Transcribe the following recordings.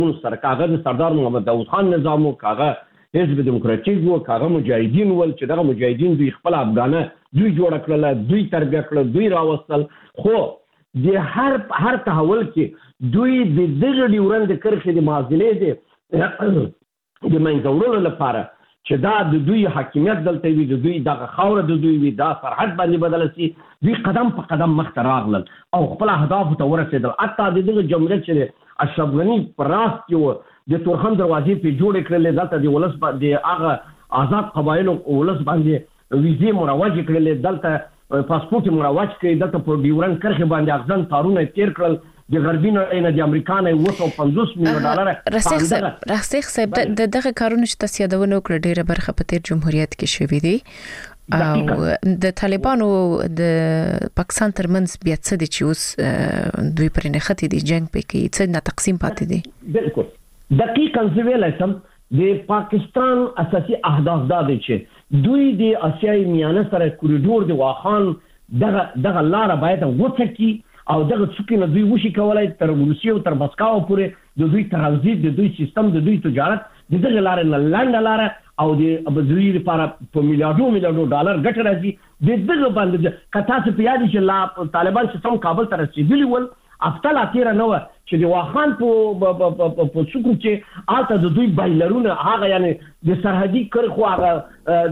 سره کاغه د سردار محمد داود خان نظام او کاغه حزب دموکراتیک او کاغه مجاهدین ول چې دغه مجاهدین دوی خپل افغانه دوی جوړ کړل دوی تربیه کړل دوی راوستل خو د هر تحول کې دوی د دغه ډیورند کرښې د معادلې د منځوړلو لپاره چې دا د دوی حاکمیت دلته وي د دوی دغه خاوره د دوی وي دا سرحد باندې بدل شي دوی قدم په قدم مخته راغلل او خپل اهداف ته ورسېدل حتی دغه جمهوریت چې اشرف غني پر راس کې د تورخم دروازې په جوړ کړل دلته د ولس د هغه آزاد قبایلو ولس باندې ویزې مروج کړل دلته پاسپورت مروج کړی دلته په ډیورند کرښې باندې اغزن تارونه تیر کړل د غربي نړۍ د امریکا نه 250 میلیون ډالر راسخ صاحب دغه کارونه چې تاسو یادونه وکړه ډیره برخه په تیر جمهوریت کې شوې دي او د طالبانو د پاکستان ترمنځ بیا څه دي چې اوس دوی پرې نه ختی دي جنگ پکې څه نه تقسیم پاتې دي بالکل دقیقاً زویلایسم د پاکستان اساسي اهداف دا دي چې دوی د اسیای میانه سره کوریډور د واخان دغه لار باید وڅکي او دغه څوکې نه دوی وشي کولای تر روسیې او تر مسکو پورې د دوی ترانزیت د دوی سیستم د دوی تجارت د دغه لار نه لاندې لار او د دوی لپاره په میلیارډو ډالر ګټه راځي د دغه باندې کته څه پیادي چې طالبان چې څنګه کابل ته رسیدلی ول افتل اتیره نو چې د واخان په څوکو کې آلته د دوی بایلرونه هغه یعنی د سرحدي کرخو هغه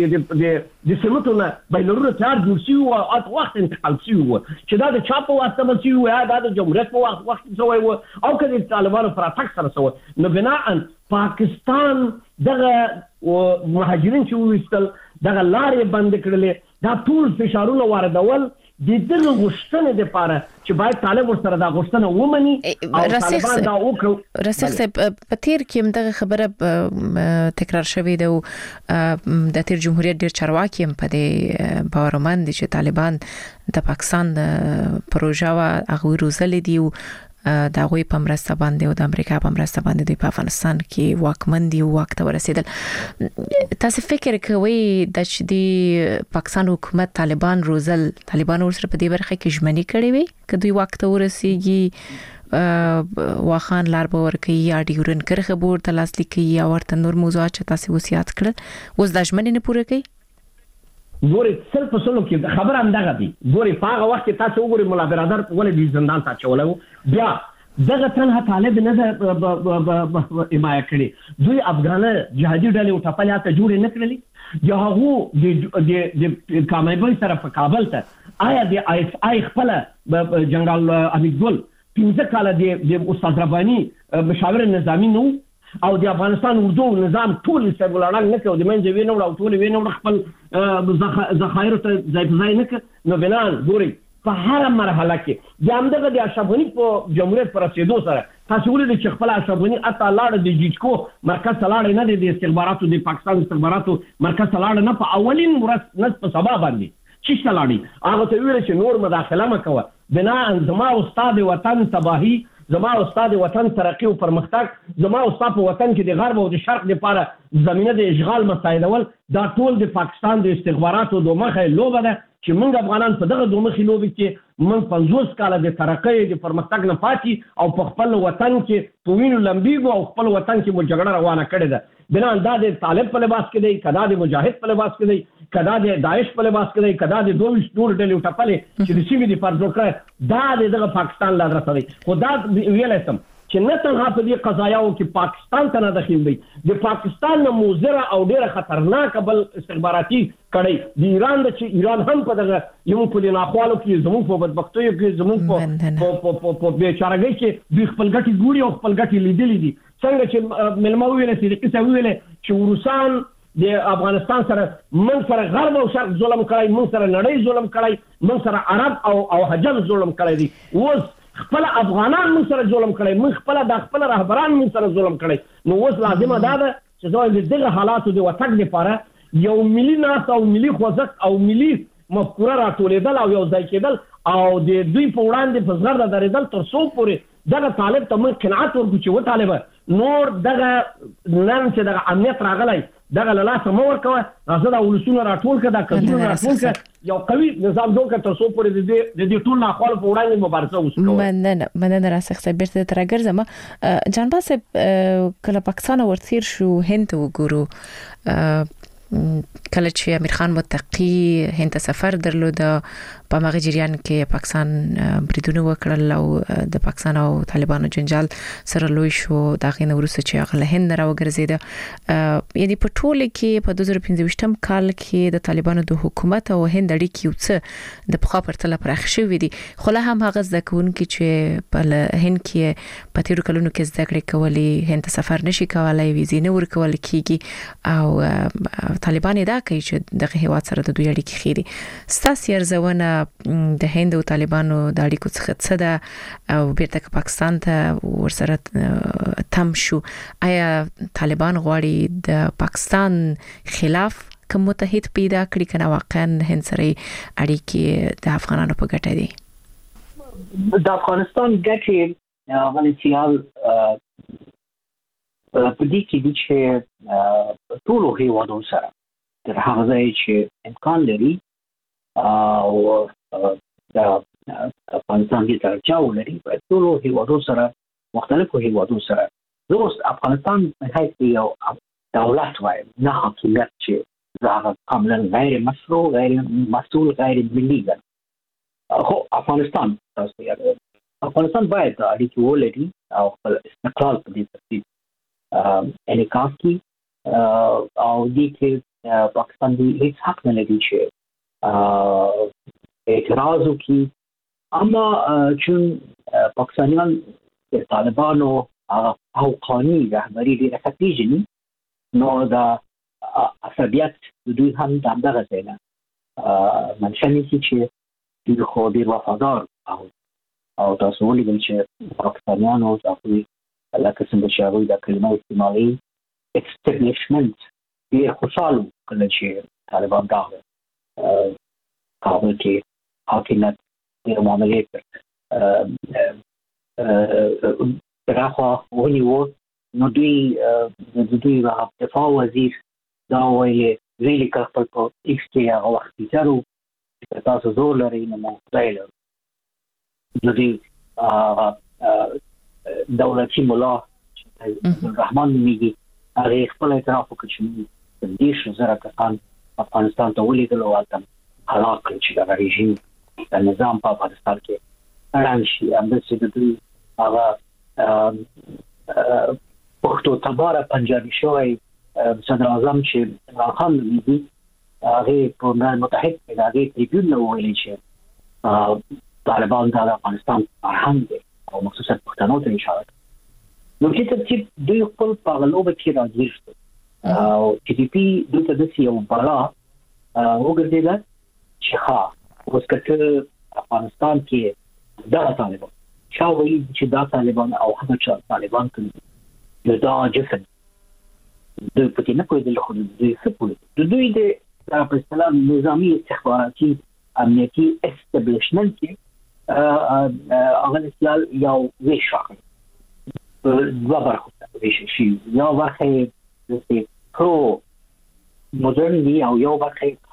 د سمتونه بایلرونه تیار جوړ شي او اته وخت انتقال شي چې دا د چا په واسطه باندې شي یا د جمهوریت په وخت شوی او کله طالبانو پر اتاک سره شوی نو بناء پاکستان دغه مهاجرین چې وستل دغه لارې بند کړلې دا ټول فشارونه واردول د دغه غوښتنې لپاره چې باید طالب ورسره دا غوښتنه ومني او طالبان دا وکړي راسخ په تیر کې دغه خبره تکرار شوې ده د تیر جمهوریت ډیر چارواکي هم په دې باورمند دي چې طالبان د پاکستان پروژه وا هغه روزلې دي دا غوي په مرسته باندې او د امریکا په مرسته باندې د افغانستان کې واکمن دي او وخت ورسېدل تاسو فکر کوئ د چې د پاکستان حکومت طالبان ورسره په دې برخه کې ژمنې کړې وي چې دوی وخت ورسیږي واخان لار به ورکوي یا ډیورند کرښه به ورته لاسلیک کوي یا ورته نور موضوعات چې تاسو وصیت کړل اوس د ژمنې نه پوره کوي ګوري سل په سلو کې خبر هم دغه دی ګوري په هغه وخت کې تاسو وګورئ مولا برادر ولې د زندان ته چولو بیا دغه تنها طالب نه حمایت کړي دوی افغانه جهادي ډلې او ټپلیاته جوړې نه کړلې یا هغه د کامیابی سره په کابل ته آیا د آی خپل جنرال حمید ګل 15 کال د استاد رباني مشاور نظامی نو او د افغانستان اردو نظام ټول سرګلاړان نه کوي د منځ وینو او ټول وینو خپل ذخایر ته ځای نه کوي نو بلان ګوري په هر مرحله کې د همدغه د اشرف غني په جمهوریت پر رسیدو سره تاسو ولې چې خپل اشرف غني اته لاړ د جیجکو مرکز لاړ نه د استخباراتو د پاکستان استخباراتو مرکز لاړ نه په اولین ورځ نه په سبا باندې چې لاړی هغه ته ویل چې نور مداخله مکوه بنا زما استاد وطن تباہی زما استاد وطن ترقی او پرمختګ زما استاد په وطن کې د غرب او د شرق لپاره زمينه د اشغال مسایدول دا ټول د پاکستان د استخباراتو دوه مخه لوبه ده چې موږ افغانان په دغه دوه مخې لوبه کې موږ 50 کال د ترقی د پرمختګ نه پاتې او په خپل وطن کې په وینو لمبیږو او خپل وطن کې مو جګړه روانه کړې ده بنا دا د طالب په لباس کې دی کدا د مجاهد په لباس کې دی کدا د داعش په لباس کې دی کدا د دوه نور ډلې ټپلې چې د سیمې د فرض وکړه دا دغه پاکستان لا درته دی خدا ویلای چې نه تنها په دې قضایاو کې پاکستان ته نه داخل دی د پاکستان نه موزره او ډیره خطرناک بل استخباراتي کړي د ایران د چې ایران هم په دغه یو په لناخوالو کې زموږ په بدبختیو کې زموږ په بیچارهګۍ کې د خپل ګټي ګوري او خپل ګټي لیدلې دي څنګه چې ملما ویل چې د قصه ویل چې روسان د افغانستان سره من سره غرب او شرق ظلم کړی من سره نړۍ ظلم کړی من سره عرب او حجاز ظلم کړی دي اوس خپل افغانان من سره ظلم کړی من خپل د خپل رهبران من سره ظلم کړی نو اوس لازمه ده چې زه دغه حالاتو د وټک لپاره یو ملي ناس او ملي خوځښت او ملي مفکوره راټولېدل او یو ځای کېدل او د دوی په وړاندې په زغرده درېدل تر څو پورې دغه طالب ته موږ قناعت ورکړو چې طالبه نور دغه نن چې دغه امنیت راغلی دغه له لاسه مه ورکوه راځه دا ولسونه راټول کړه دا کډونه راټول کړه یو قوي نظام جوړ کړ تاسو پر دې ټول ناخوالو په وړاندې مبارزه وکړو. مننه راڅخه بیرته ترګرځم. جان باسه کله پاکستان ورتیر شو هند وګورو کله چې امیر خان متقی هند سفر درلود په مغه جریان کې پاکستان بریدونه وکړل او د پاکستان او طالبانو جنجال سره لوي شو دا غینه ورسره چې هغه هند راوګرځیده. یعنی په ټوله کې په 2015م کال کې د طالبانو د حکومت او هند اړیکې یو څه د پخوا پرتله پراخ شوې دي خو له هم هغه ځکهونکي چې په هند کې په تیرو کلونو کې زده کړې کولې هند سفر نشي کولای ویزې نه ورکول کیږي او طالبان دا کوي چې دغه هیواد سره د دوی اړیکې خېري. ستاسو ارزونه د هند او طالبانو د اړیکو څخه څه ده او بیرته پاکستان ته ورسره تم شو آیا طالبان غواړي د پاکستان خلاف کوم متحد پیدا کړي کنه واقعا هند سره اړیکې د افغانانو په ګټه دي؟ د افغانستان ګټې غلطیال په دې کې دي چې ټول هیوادونو سره تر هغه ځای چې امکان لري او د افغانستان کې ترجیح ولري په ټول هیوادونو سره مختلفو هیوادونو سره دوست افغانستان هیڅ یو دولت وای نه حکومت چې هغه کاملا غیر مشروع غیر مسؤل غیر ملي ده. خو افغانستان تاسو یاد افغانستان باید اړیکې ولري او خپل استقلال په دې ترتیب انعکاس کړي او دې کې پاکستان دې هیڅ حق نه لري چې اعتراض وکړي. اما چون پاکستانیان د طالبانو حقاني رهبري ډېره ښه پېژني نو دا عصبیت د دوی هم دغه ځای نه منشأ نیسي چې دوی خو ډېر وفادار او تاسو ولیدل چې پاکستانیانو هغوی لکه څنګه چې هغوی دا کلمه استعمالوي اسټابلیشمنټ ډېر خوشحال کله چې طالبان راغلل کابل کې حاکمیت ډېر معاملې پراخه ونیو نو دوی د دوی دفاع وزیر دا ویلې ویلي که خپل په ایکس کې هغه وخت فیچر و چې تاسو زور لرئ نو موږ خدای لرو. نو دوی دولتي ملا عبدالرحمن نومیږي هغې خپل اعتراف وکړ چې موږ 10,000 کسان افغانستان ته ولیږل او هلته هلاک کړل چې دغه رژیم د نظام په افغانستان کې ړنګ شي. همداسې د دوی هغه پښتو تباره پنجابي شوی صدر اعظم چې عمران خان نومیږي هغې په ملل متحد کې د هغې تریبیون نه وویلې چې طالبان د افغانستان فرهنګ دی او مخصوصا پښتنو ته اشاره کوي. نو چې ترتیب دوی خپل په هغه لوبه کې راګیر شول او ټي ټي پي دوی ته داسې یو بلا وګرځېده چې ښه اوس که ته افغانستان کې دغه طالبان چا وایي چې دا طالبان او هغه چا طالبان کوي نو دا جسد دوی په کې نه پوهېدل خو دوی څه پوهېدل د دوی د په اصطلاح نظامي استخباراتي امنیتي اسټابلیشمنټ کې هغه اصطلاح یو ویش راغلی دوه برخو ته ویشل شوي یو برخه یې پرو مدرن دي او یو برخه یې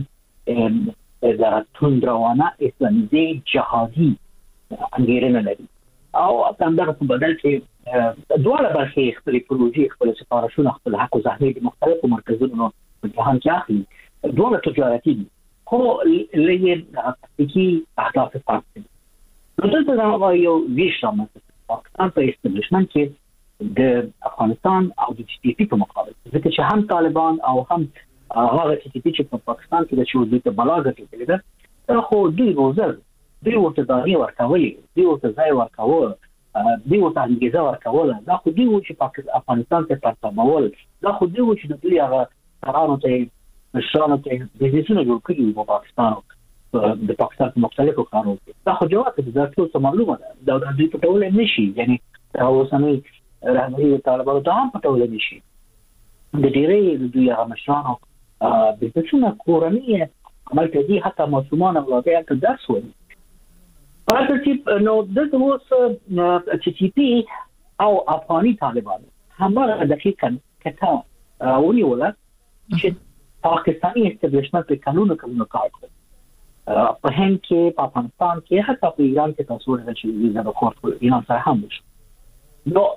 کاملا د توندروانه اسلامیزي جهادي انګېرنه لري او همدغه په بدل کې دواړه برخې خپلې پروژې خپل سفارشونه خپل حق و زحمې د مختلفو مرکزونو په جهان کې اخلي دواړه تجارتي دي خو لږ تکتیکي اهداف فرق دي. نو دلته دا یو ویش رامنځته پاکستان په استابلیشمنټ کې د افغانستان او د ټي ټي پي په مقابل ځکه چې هم طالبان او هم هغه ټي ټي پي چې په پاکستان کې د چې دوی ته بلا ګټلې ده دا خو دوی روزل دوی ورته داغي ورکولې دوی ورته ځای ورکول دوی ورته انګیزه ورکول دا خو دوی و چې افغانستان ته پرتابول دا خو دوی و چې د دوی هغه قرارو ته مشرانو ته بزنسونه جوړ کړي په پاکستان د پاکستان په مختلفو کارونو کې دا خو جواب دی دا ټول څه معلومه ده دا دوی پټولی نشي یعنی دا اوسنۍ رهبري د طالبانو ته هم پټولی نشي د ډېرې د دوی هغه مشرانو بزنسونه کورني عمل کوي حتی ماشومان اولادې هلته درس وایي په هر ترتیب نو دلته اوس ټي ټي پي او افغاني طالبانو هماغه دقیقا کته ونیوله چې پاکستاني استابلیشمنټ په کلونو کار کوي په هند کې په افغانستان کې حتی په ایران کې تاسو ورته چې ویزا د کورت ایران سره هم وشو نو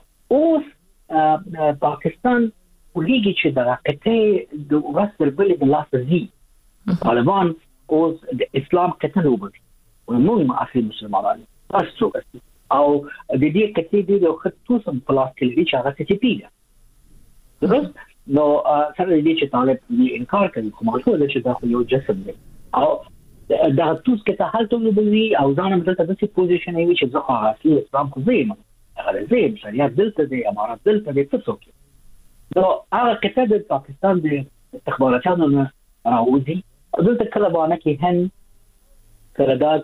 اوس پاکستان ولګي چې د قطعه د ورسره بل د لاس زی طالبان اوس د اسلام قطعه وبدي ومو معافي مسلمانان تاسو او د دې قطعه د خطوط په لاس کې لري چې هغه څه پیدا درست نو سره دې چې طالب انکار کوي کومه څه چې دا یو جسم دی او دا توس کې ته حالت وبوي او ځان هم دلته د څه پوزیشن وي چې زه خاصي اسلام کو زیم هغه زیم شریعت دلته دی امارات دلته دی څه څوک نو هغه کته د پاکستان د استخباراتو نه راوځي دلته کله باندې کې هن کله دا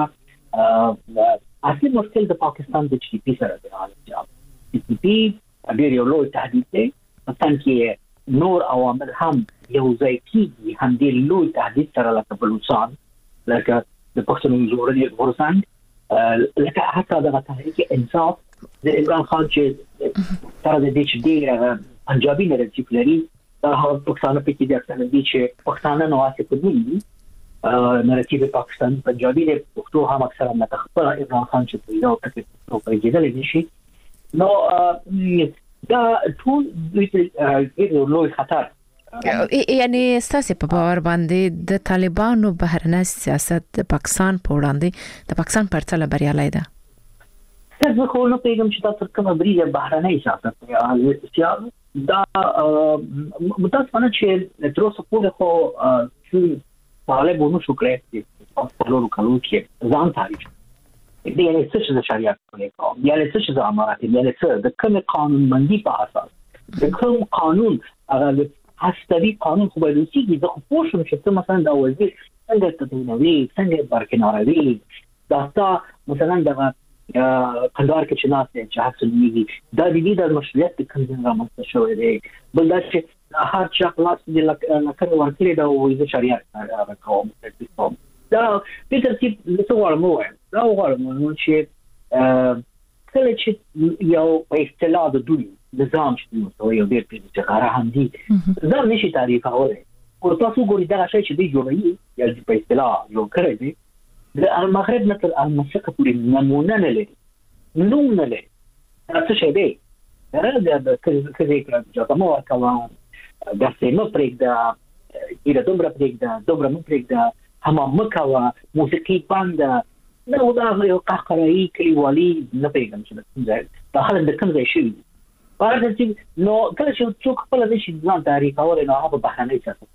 کله اصلي مشکل د پاکستان د جی پی سره دی جی پی ډېر یو لوی تهدید دی مثلا کې نور عوامل هم یو ځای کېږي هم دې لوی تهدید سره لکه بلوچستان لکه د پښتون جوړې ورسان لکه حتی د تحریک انصاف د عمران خان چې تر دې چې ډېر پنجابي نراتیف لري دا هغه پښتانه په کې د اکثر دي چې پښتانه نو واسه کوي نراتیف پاکستان پنجابي د پښتو هم اکثر نه خپل عمران خان چې یو ټکی په کېدل نشي نو دا ټول د لوی خطر یعنی ستاسو په باور باندې د طالبانو بهرنی سیاست د پاکستان په وړاندې د پاکستان پر څلور بریالي ده څه خو نو پیغام چې تاسو کومه بریده بهرنی سیاست یا دا متاسفانه چې تر اوسه پورې خو چې طالبانو شو کړی په ټولو کلو کې ځان تعریف دي یعنی څه چې شریعت کوي یعنی څه چې امارات یعنی څه د کوم قانون بندي په اساس د کوم قانون هغه هستوي قانون خو باید وسیږي د خپوشم چې مثلا د وزیر څنګه تدوینوي څنګه برکناروي دا مثلا د قندار کې چې ناس چې حاصل نیږي دا د دې د مسؤلیت د کوم رامنځته شوی دی بل دا چې هر چا خلاص دي لکه ورکړي دا وایي شریعت راکوم دا په ترتیب څه وړمو دا وړمو چې کله چې یو په اصطلاح د دوی نظام چې یو ډېر پیژنې غره هم دي دا نشي تعریف اوله او تاسو ګورئ دا شی چې دی جوړوي یا په اصطلاح یو کړی دی د المغرب نه تر المشرق پورې نمونه نه لري نوم نه لري څه شی دی دا د کله چې مو ورکوه د سیمه پرېږده ایره دومره پرېږده همام مکوه موسیقي بند نو دا یو قهقرایي کلیوالي نه پیژنم چې دا خلک د کوم ځای شوي نو کله چې څوک خپل د شي ځان تعریف اوري نو هغه بهرنی سیاست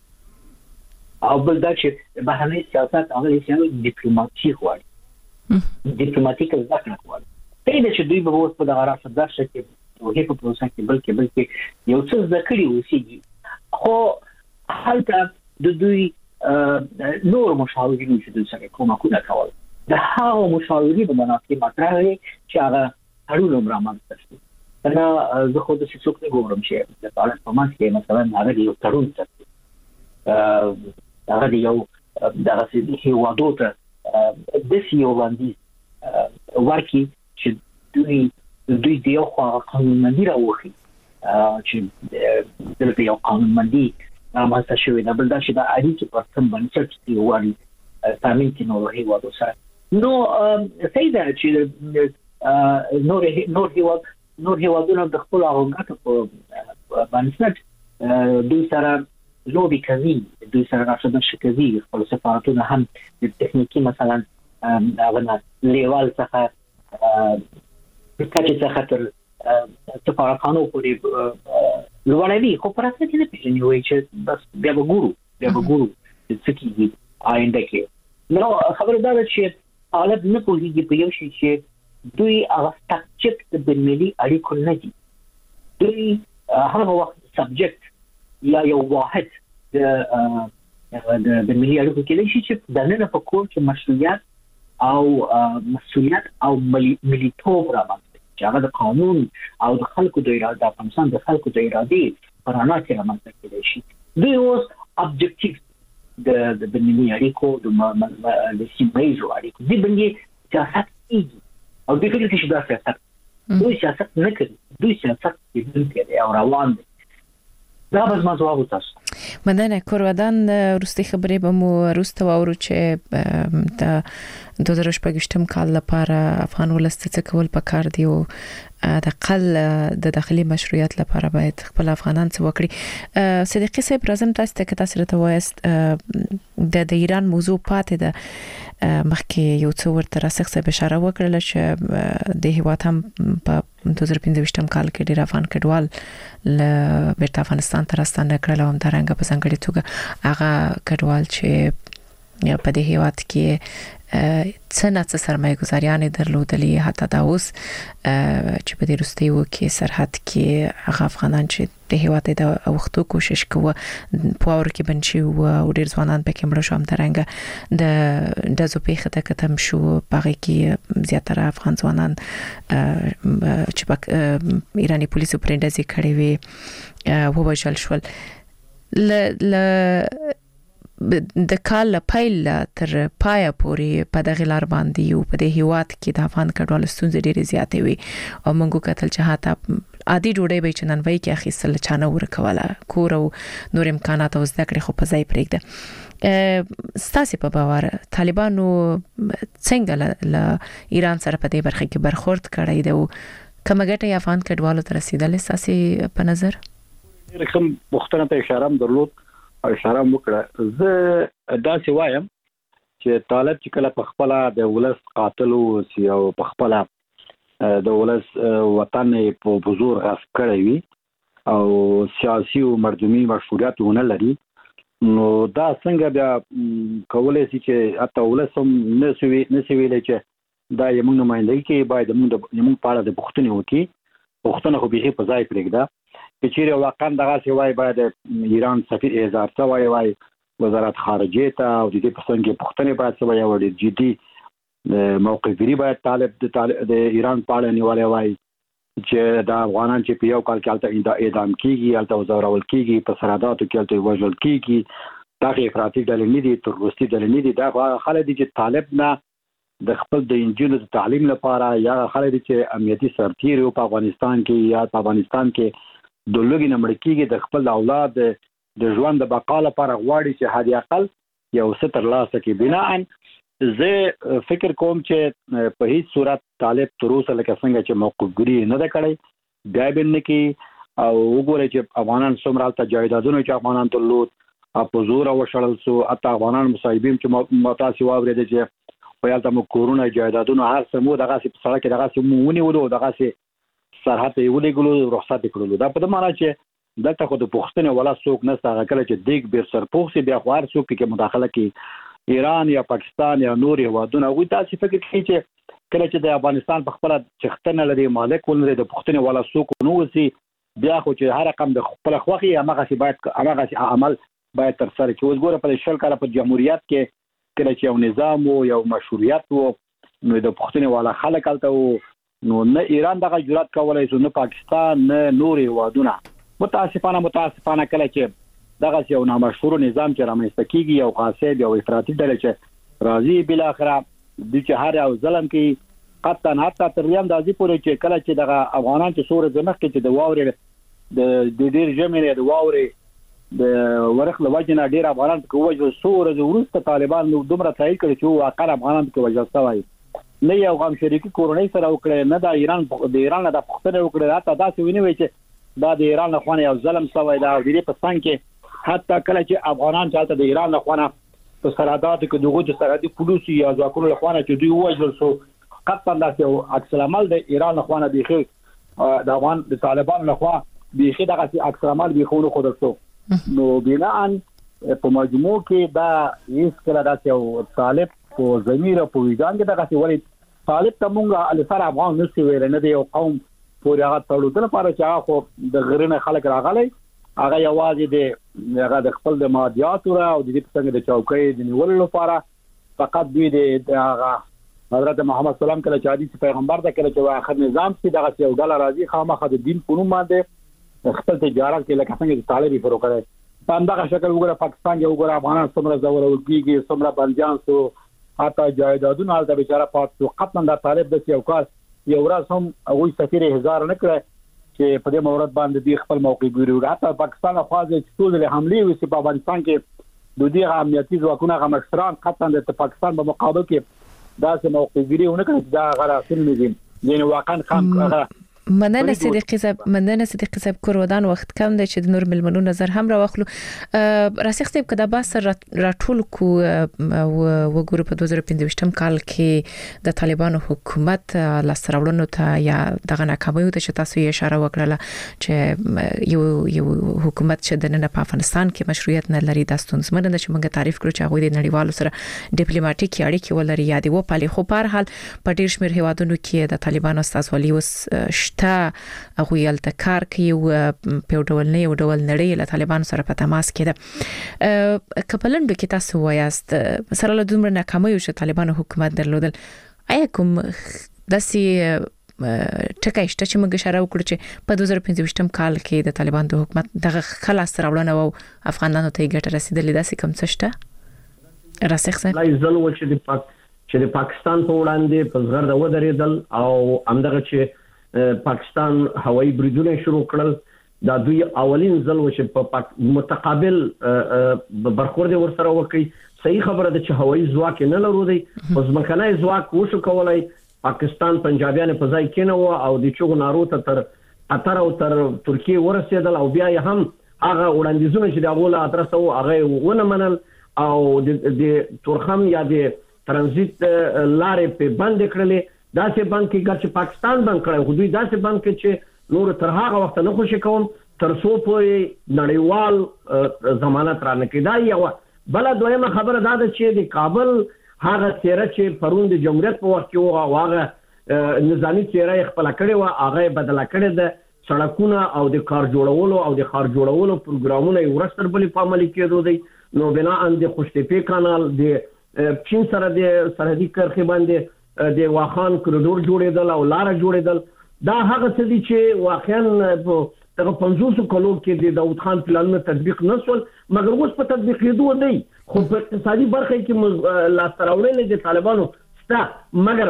او بل دا چې بهرنی سیاست هغه چې ډیپلوماسي غواړي ډیپلوماټیک ځکه غواړي دا چې دوی به اوس په دغه راځي د شکل او هیڅ په پروسه کې بلکې یو څه ذکرې وسیږي خو حالته د دوی نور مشاورین چې دوی سره کومه کول د هغه مشاورین په مناسبه مطرح چې هغه اړول رامنځته شي انا زه خو د څوک نه ګورم چې د طالب په ماس کې مثلا هغه یو تړون څه هغه یو دغه چې هیوادو ته د سیو باندې ورکی چې دوی د یو قانونمندي راوخي چې د یو قانونمندي رامنځته شوی دا بل دا چې د اړیکې پر کوم بنسټ دی وایي تامین کې نور هیوادو سره نو سیدا چې نور هیوادونه د خپل هغه په بنسټ دوی سره لوبي کوي دوی سره راځي کوي خپل سفارتونه هم د تخنیکی مثلا هغه لیوال څخه د کچې څخه تر سفارتخانو پورې لوړوي خو پر اساس کې نه پیژني وایي چې بس بیا به ګورو څه کیږي آینده کې نو خبردار چې حالت نه پوهیږي په یو شي چې دوی هغه سبجیکټ د بنملي اړیکو نه دي دوی هغه وخت سبجیکټ یا یو واحد د بنملي اړیکو کې شي چې د نن په کور کې مشروعیت او مسؤلیت او ملیتوب راځي چې هغه د قانون او د خلکو د اراده د افغانستان د خلکو د ارادې پرانا کې راځي کېدای شي دوی اوس ابجکټیو د بنملي اړیکو د سیمایي اړیکو د بنملي سیاست کیږي او د فکر کې شي دا سیاست دوی سیاست نه کوي دوی سیاست کوي او روان دي دا به ما جواب تاسو مننه کورودان روستي خبرې به مو روسته واورو چې د 2018 کال لپاره افغان ولست څه کول پکار دی او د قل د داخلي مشروعیت لپاره باید خپل افغانان څه وکړي. صدیقي صاحب راځم تاسو ته که تاسو راته وایست د ایران موضوع پاتې ده مخکې یو څو ورته راسخ صاحب اشاره وکړه چې د هیواد هم په 2015 کال کې ډیر افغان کډوال له بیرته افغانستان ته راستانه کړل او همدارنګه په ځانګړي توګه هغه کډوال چې په دې هیواد کې څنګه سرمایه گذاریان درلودلې حتی دا اوس چې په دې وروستیو کې سرحد کې هغه افغانان چې د هیواد د وختو کوشش کوي په اور کې بنشي او ډیر ځوانان پکې مړ شو همدارنګه د زوپېخه ته کتم شو پاره کې زیاتره افغان ځوانان چې په ایرانی پولیسو پرېندازي کړې وي ووژل شول. د کال پیل تر پای پورې په دغه لار باندې یو په دې هیواد کې د افغان کډوالو ستونزې ډېرې زیاتې وي او موږ کتل چې حتی عادي ډوډۍ به چې نن وای کې اخیستل چانه ورکواله کور او نور امکانات او زده کړې خو په ځای پرېږده. ستاسو په باور طالبانو څنګه له ایران سره په دې برخه کې برخورد کړی دی او کومه ګټه افغان کډوالو ته رسیدلې ستاسو په نظر؟ رقم مختلفه ته اشاره درلود او اشاره وکړه. زه دا سی وایم چې طالب چې کله په خپل د ولس قاتل او په خپل د ولس وطن په بزرګ غصب کړی وي او سیاسي او مردمي مشروعیت ونه لري نو دا څنګه بیا کولای شي چې حتی ولس هم نسوي ویلې چې دا یمن نمائندګي کې باید موږ په اړه د پښتنې وکي پښتنه خو به په ځای پرېږده چې چیرې واقعا دغه سی وای باید ایران سفیر اظهار ته وای وزارت خارجه ته او د دې په څنګه پښتنې باید څه وای ډېر جدي موقف لري باید طالب د ایران په اړه نیولای وای چې د افغانان چې په یو کال کې الته اعدام کیږي الته وزارول کیږي په سرحداتو کې الته وژل کیږي دا افراطي ډلې نه دي تروریستي ډلې نه دي دا خلک دي چې طالب نه د خپل د انجینو د تعلیم لپاره یا خلک دي چې امنیتي سرتیر په افغانستان کې یا په افغانستان کې د لوګي نمبر کېږي د خپل اولاد د ژوند د بقا لپاره غواړي چې هدي اقل یو ستر لاسه کې بناء زه فکر کوم چې په هیڅ صورت طالب تر اوسه لکه څنګه چې موقفګری نه ده کړی بیا به نه کې او وګورئ چې افغانان څومره ته جایدادونه چې افغانان درلود په زور وشړل سو اته افغانان مصاحبین چې متاسي واورید چې په یالته مو کورونا جایدادونه هر څه مو دغه په سړک دغه څه مو ونیولو دغه څه سرحد یې ولېګلو رخصت کړلو دا په دې معنی چې دلته خو د پښتنې ولا څوک نشته هغه کله چې دیګ بیر سرپوخ سي بیا خوار څوک کې مداخله کوي ایران یا پاکستان یا نور هیوادونه وي تاسو فکر کوي چې کله چې د افغانستان په خپل چختنه لري مالک ولري د پښتنې ولا څوک نو وسی بیا خو چې هر رقم د خپل خوخي هغه سی باید هغه عمل باید تر سره کې اوس ګوره په شل کال په جمهوریت کې کله چې یو نظام او یو مشروعیت وو نو د پښتنې ولا خلک الته نو نه ایران دغه جرأت کولای شو نه پاکستان نه نور هیوادونه متاسفانه کله چې دغه یو نامشهور نظام چې رامنځته کیږي او خاصه یو افراطي ډله چې راځي بل اخره د چهار او ظلم کې قطعا حتی تر یم دازي پورې چې کله چې دغه افغانان چې سورې زمخ کې چې د واورې د ډیر جمعې د واورې د ورخ لوجنه ډیر افغانان کې وجه سورې ورسته طالبان نو دومره تایید کړي چې واقعا افغانان کې وجه سوای نه یو غم شریکی کورونی سره وکړي نه د ایران د پښتنه وکړي حتی دا څه ویني چې دا د ایران له خوانه یو ظلم سوی دا د دې په څنګه کې حتی کله چې افغانان چالت د ایران له خوانه په سرحداتو کې دغه د سرحدي پولیسو یا ځواکونو له خوانه چې دوی وژل شو قطعا دا یو عکس العمل د ایران له خوانه بيخي د افغان د طالبان له خوا بيخي دغه عکس العمل بيخونو خود شو نو بناء په مجموع کې دا هیڅ کله دا یو طالب په ضمیر په وجدان کې دغه ولی طالب ته مونږه الفر افغان نشي ویل نه دی یو قوم پورې هغه تړلو لپاره چې هغه خو د غرینه خلک راغلي هغه یوازې هغه د خپل د مادیات او د دې څنګه د چوکۍ د نیولو لپاره فقط دوی د هغه حضرت محمد سلام کله چې حدیث پیغمبر دا کله چې اخر نظام چې دغه یو ډول راځي خامخا د دین په نوم باندې خپل تجارت کې لکه څنګه چې طالبي فرو کړي په همدغه شکل وګوره پاکستان کې وګوره افغانان څومره زورول کیږي څومره بنديان سو حتی جایدادونه البته بیچاره پات سو قطعا د طالب د یو کار یو ورځ هم هغه سفیر هزار نه کړ چې په دې مورد باندې د خپل موقع ګوري. حتی پاکستان خواځي چې ټول حمله وسی په افغانستان کې د دې امنیتي ځواکونو غمشتران قطعا د پاکستان په مقابل کې داسې موقع ګوري ونه دا غراخین دي یعنی واقعا خام مننه صدیقی صاحب کورودان وخت کم دی چې د نور ملمنو نظر هم راوخلو. راسخ صاحب کدا با سر راټول کو وګورو په 2015 کال کې د طالبانو حکومت لاسراوړنو ته یا دغه ناکامۍ ته چې تاسو یې اشاره وکړه چې یو حکومت چې د نن په افغانستان کې مشروعیت نه لري د ستونزمن نه چې موږ تعریف کړو چې هغه د نړیوالو سره ډیپلوماټیک اړیکې ولري یا دی و پالي خو په هر حال په ډیر شمیر هیوادونو کې د طالبانو استازولي وس هغه یلته کار کوي او په ډول نه یو ډول نړۍ له طالبانو سره په تماس کې ده. کپلندو کې تاسو وایاست سره له دومره ناکامۍ چې طالبانو حکومت درلودل آیا کوم داسې ټکای شته چې موږ اشاره وکړو چې په 2015 کال کې د طالبانو د حکومت دغه خلاص راوړنه او افغانانو ته ګټه رسیدلې داسې کوم څه شته؟ راسخ صاحب لای زلو چې د پاکستان په وړاندې په زغرد ودرېدل او همدغه چې پاکستان هوایي بریدونه شروع کړل دا دوی اولین ځل و چې په متقابل برخورد ورسره وکړي. صحیح خبره ده چې هوایي ځواک نه لرو دی اوس ځمکنی ځواک وشو کولای. پاکستان پنجابیان په ځای کې نه و او د چوغ نارو ته تر قطر او تر ترکیه ورسېدل او بیا هم هغه وړاندیزونه چې د غول ادرس او هغه ونه منل او د تورخم یا د ترانزیت لارې په بند کړلې. داسې بند کې ګرځي پاکستان بند کړی خو دوی داسې بند کې چې نور تر هغه وخت نه خوشی کوم تر څو پورې نړیوال ضمانت را نه کړي. دا یو بل دویمه خبره دا ده چې د کابل هغه چیرې چې پرون د جمهوریت په وخت کې هغه نظامی چیرې خپل کړي و هغه بدل کړي د سړکونو او د کار جوړولو او د خار جوړولو پروګرامونه ورستر بلې په عمل کېدو دي. نو بنا ان د خوشتپې کانال د چین سره د سرحدي کرښې باندې د واخان کوریډور جوړېدل او لار جوړېدل دا هغه څه دي چې واقعا په دغه 500 کلو کې د داوود خان پلانونه تطبیق نشول مګر اوس په تطبیق کېدو دی. خو په اقتصادي برخه کې لاسراوړل د طالبانو ستا مګر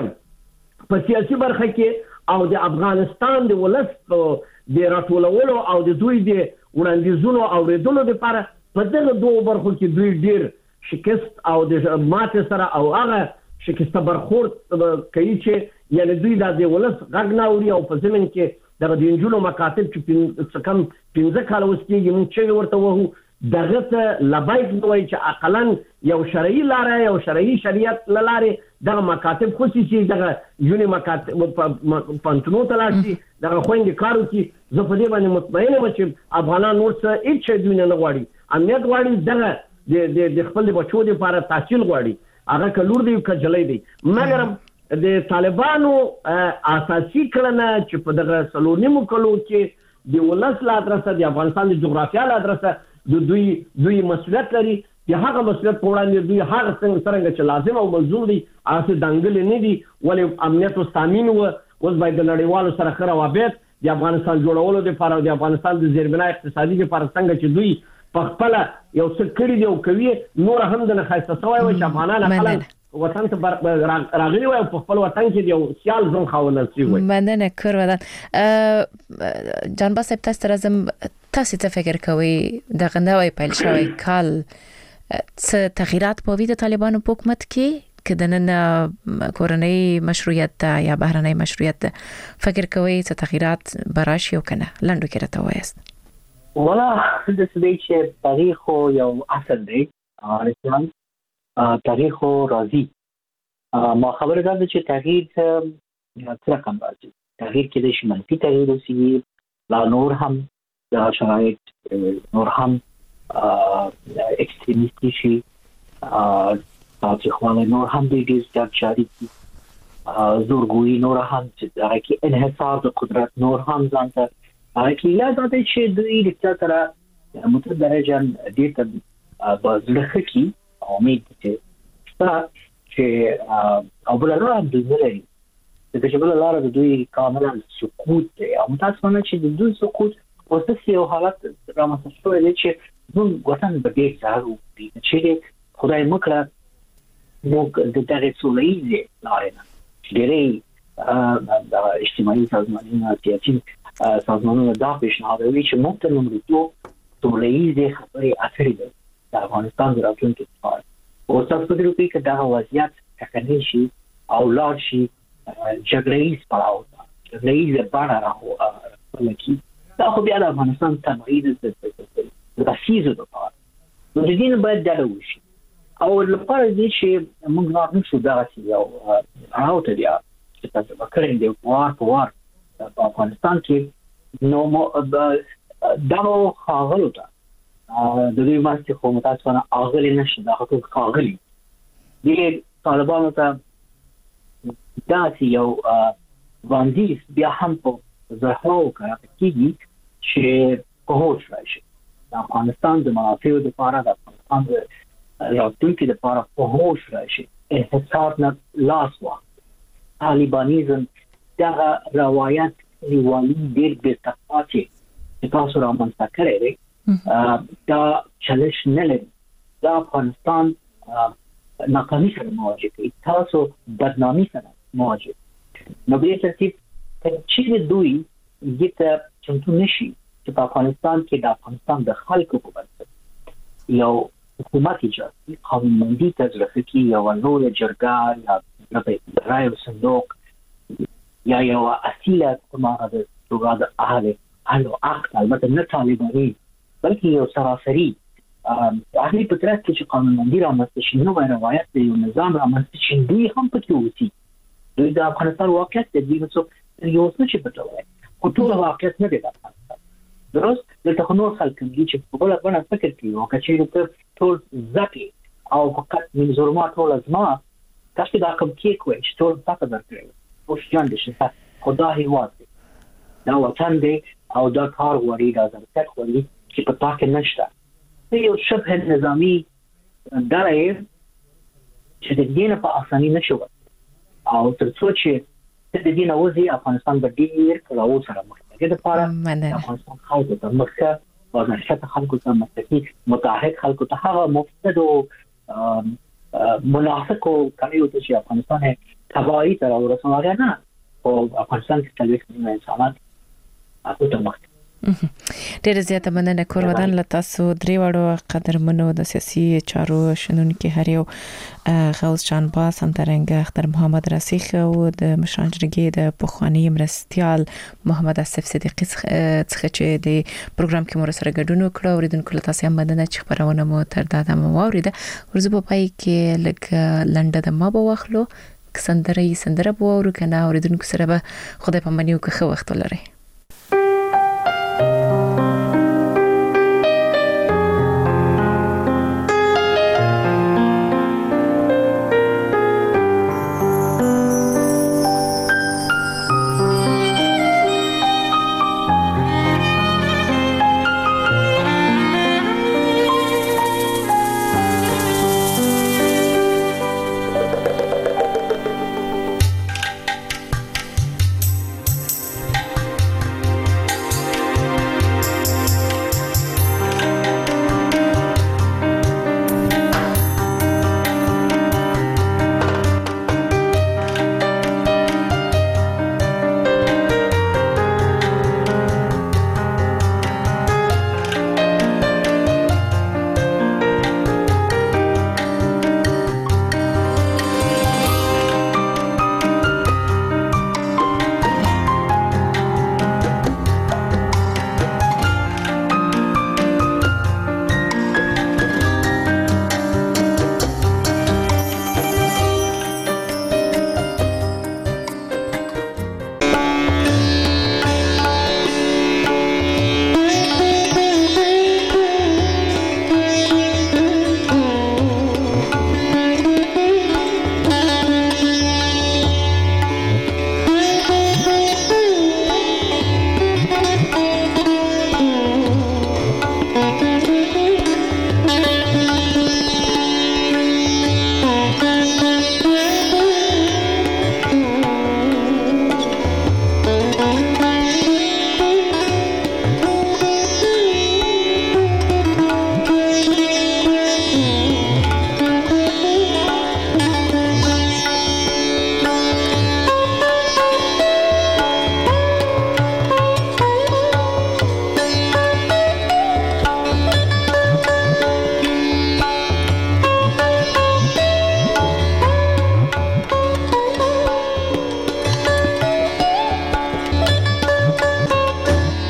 په سیاسي برخه کې او د افغانستان د ولس د راټولولو او د دوی د وړاندیزونو او ریدلو لپاره په دغه دوه برخو کې دوی ډیر شکست او د ماته سره او هغه شکسته برخورد کوي چې یعنی دوی د ولس غږ نه اوري او په زمين کې د انجونو مکاتب چې کم 15 کال وسکیږي موږ چې ورته وو دغه ته لبایک دوی چې اقلن یو شرعي لاره یو شرعي شریعت لاره د مکاتب خصوصي دغه یونی مکاتب پانتونو تلاشي دغه خويندې کارو کې زه په دې باندې مطمئنه یم چې افغانان نور څه هیڅ شي دوی نه غواړي امنیت غواړي دغه د خپل بچو لپاره تحصیل غواړي هغه کلور دی کجلې دی مګر د طالبانو اساسي کړنه چې په دغه سلونیمو کلو کې د ولس لا ادرسه د افغانستان د جغرافیال ادرسه د دوی مسؤلیت لري. د هغه مسؤلیت په وړاندې دوی هغه څنګه چې لازم او ملزوم دي اساس دنګل نه دي ولې امنیت او تامین اوس باید د نړیوالو سره خره وابط د افغانستان جوړولو لپاره د افغانستان د زیربنا اقتصادي لپاره څنګه چې دوی په خپل یو څه کړی دی او کوي نور هم د خاصه سوای او چې افغانان خپل وطن ته راغلي وي په خپل وطن کې یو سیال ځون خاونل شي وي. مننه کورودان جان باسب تاسو ته فکر کوي د غنوي پیل شوی کال څه تغیرات په ویده طالبانو په حکومت کې کدنن کورنۍ مشروعیت یا بهرنۍ مشروعیت فکر کوي څه تغیرات براشي او کنه لندو کې راته وایست؟ ولا د دې چې تاریخ یو اصل دی اسلام تاریخ راځي ما خبره ده چې تغییر څه رقم راځي تغییر کې د شمالي تغییر اوسېږي لا نور هم د شرایط نور هم اکستریمیسټي شي تاریخونه نور هم د دې ځای جاری دي زورګوي نور هم چې هغه کې انحصار د قدرت نور هم ځانته هغه لا ذاته چې دوی د تر متدرجه دې ته بازلخه کی امید چې او بل له دوی لري چې بل لاره د دوی کاملا سقوط دی او تاسو نه چې د دوی سقوط اوس یو حالت رامنځته شوی دی چې موږ وطن به ډیر ځارو چې خدای مکړه موږ د دغه سولېزه لاره ډېرې د اجتماعي سازمانونو سیاسي سازمانونو دا پیشنهادوي چې موږ ته لومړیتوب سوله‌ییزې خبرې اترې د افغانستان د راتلونکي لپاره او تاسو په دې کې چې دا وضعیت ټکنی شي او لاړ شي جګړه‌ییز پړاو ته جګړه‌ییز بڼه راوړي دا خو بیا د افغانستان تبعیض د رسیزو لپاره نو د دې نه باید دا وشي او لپاره دې چې موږ نشو دا چې یو راوته بیا چې تاسو وکړئ د وار په افغانستان کې نو دا خاغلو ته د دې ماسته خو متاسفانه اغلی نشي دا خو خاغلی دي طالبانو ته دا چې یو باندې بیا هم په زهرو کارکېږي چې په هوښ راشي د افغانستان د منافعو لپاره د افغانستان د راتلونکي لپاره په هوښ راشي احساسات نه لاس واخلي طالبانیزم دا روایت نیوالی ډېر بې‌تقوا چې تاسو رامنځته کړی دی دا چالش نه لري دا افغانستان ناکامي سره مواجه کوي تاسو بدنامي سره مواجه نو به ترتیب چې دوی دې چمتو نشي چې په افغانستان کې د افغانستان د خلکو په بنسټ یو حکومت ایجاد قانونمندي تجربه کوي یو نور جرګه یا د رایو صندوق یا یو اصیله کومه د توګه د اهل عقد البته نه طالباني بلکې یو سراسري هغه په ترڅ کې چې قانونمندي رامنځته شي نو روایت دی یو نظام رامنځته شي دوی هم پکې وسی دوی د افغانستان واقعیت د دې څو یو څه چې پټوي خو ټول واقعیت نه دی د افغانستان درست دلته نور خلک دي چې په بل باندې فکر کوي او کچې ته ټول ځکه او فقط منظورما ټول ازما تاسو دا کوم کې کوی چې ټول تاسو درکړي او ځان دې چې خدا هیواد دا وطن دی او دا کار غواړي دا ځکه غواړي چې په تاکه نشته یو شبه نظامی درای چې د دې نه په اساني نشو او تر څو چې د دې نه وځي افغانستان به ډیر کلاو سره مخ کې د پاره افغانستان خلکو ته مخه او نشته خلکو ته مستقیم متحد خلکو ته هغه مفسد او منافق او کلیو ته چې افغانستان تباہی تر ورسونه نه او افغانستان کې تلويخ انسانات اته ته مخ ډېر زیاته مننه کور ودان له تاسو درې وړو قدرمنو د سیاسي چارو شنونکو هر یو غوث جان باس همدارنګه اختر محمد رسیخ او د مشران جرګې د پخوانی مرستيال محمد اسف صدیقی څخه چې د پروګرام کې مور سره ګډون وکړو اوریدونکو له تاسو هم مننه چې خبرونه مو تر دا دمه واوریده ورزه په پای کې لګ لنډه د ما به واخلو سندره بو ورو کنه اوریدونکو سره به خدای په منیو کې خو وخت لري